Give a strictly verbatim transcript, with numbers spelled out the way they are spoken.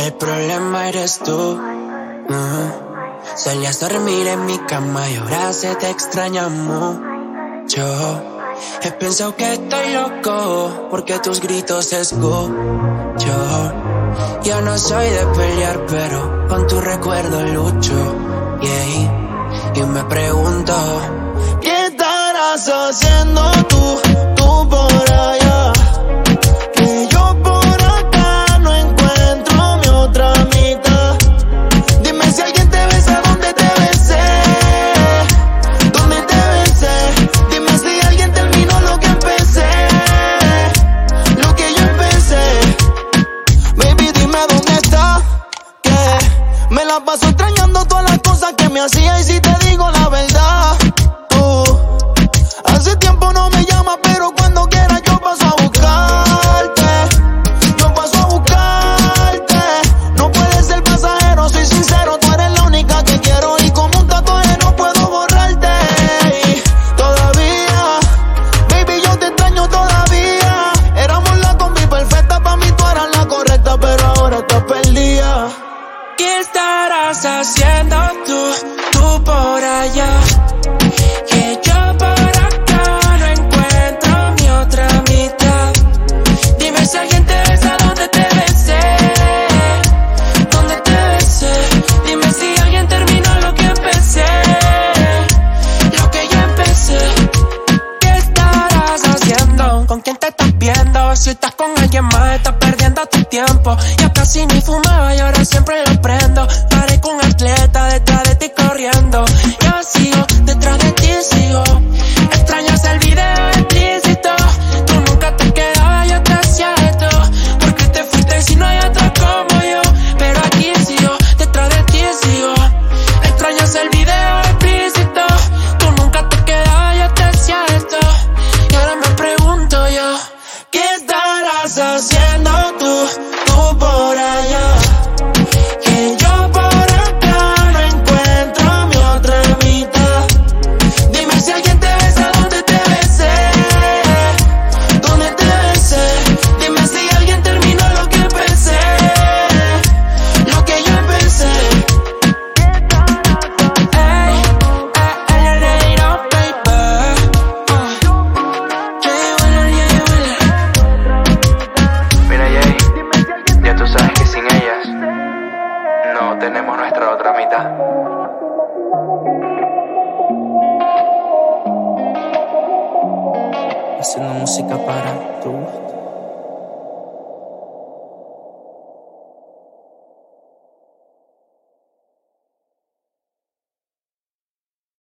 El problema eres tú. uh-huh. Solías dormir en mi cama y ahora se te extraña mucho. He pensado que estoy loco porque tus gritos escucho. Yo no soy de pelear, pero con tu recuerdo lucho. Yeah. Y me pregunto, ¿qué estarás haciendo tú, tú por allá? Que yo por acá no encuentro mi otra mitad. Dime si alguien te besa donde te besé, donde te besé. Dime si alguien terminó lo que empecé, lo que yo empecé. Baby, dime dónde está, que me la paso extrañando todas las cosas que me hacía. Y si te digo la verdad, tú hace tiempo no me llamas, pero cuando quieras yo paso a buscarte. Yo paso a buscarte. No puedes ser pasajero, soy sincero, tú eres la única que quiero. Y como un tatuaje no puedo borrarte. Y todavía, baby, yo te extraño todavía. Éramos la combi perfecta, pa' mí tú eras la correcta, pero ahora estás perdida. ¿Qué estarás haciendo tú, tú por allá? Que yo por acá no encuentro mi otra mitad. Dime si alguien te besa donde te besé, donde te besé. Dime si alguien terminó lo que empecé, lo que yo empecé. ¿Qué estarás haciendo? ¿Con quién te estás viendo? Si estás con alguien más estás perdiendo tu tiempo. Ya casi ni fumaba y ahora siempre lo prendo. Parezco un atleta detrás de ti corriendo. Yo sigo detrás de ti, sigo. Extrañas el video explícito. Tú nunca te quedabas, yo te hacía esto. Porque te fuiste si no hay otra como yo. Pero aquí sigo, detrás de ti sigo. Extrañas el video explícito. Tú nunca te quedabas, yo te hacía esto. Y ahora me pregunto yo, ¿qué estarás haciendo tú, tú por allá? Que yo por acá no encuentro mi otra mitad. Dime si alguien te besa donde te besé, donde te besé. Dime si alguien terminó lo que empecé, lo que yo empecé. Ey, ey, ey, ey, no, baby. Uh. Yeah, bueno, yeah, bueno. Mira, Jay, ya tú sabes que sin ellas no tenemos nuestra otra mitad. Haciendo música para tú.